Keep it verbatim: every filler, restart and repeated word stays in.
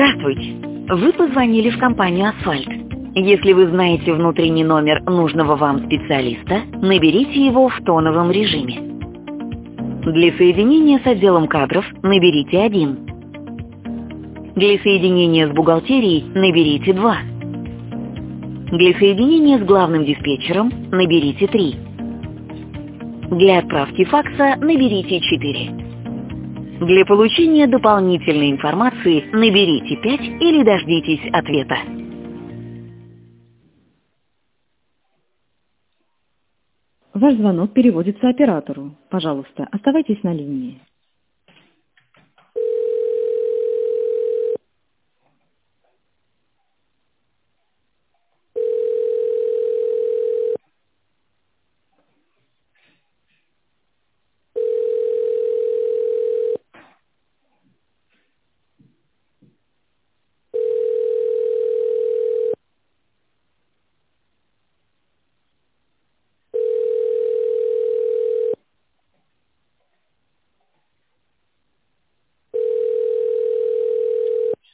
Здравствуйте. Вы позвонили в компанию «Асфальт». Если вы знаете внутренний номер нужного вам специалиста, наберите его в тоновом режиме. Для соединения с отделом кадров наберите один. Для соединения с бухгалтерией наберите два. Для соединения с главным диспетчером наберите три. Для отправки факса наберите четыре. Для получения дополнительной информации наберите пять или дождитесь ответа. Ваш звонок переводится оператору. Пожалуйста, оставайтесь на линии.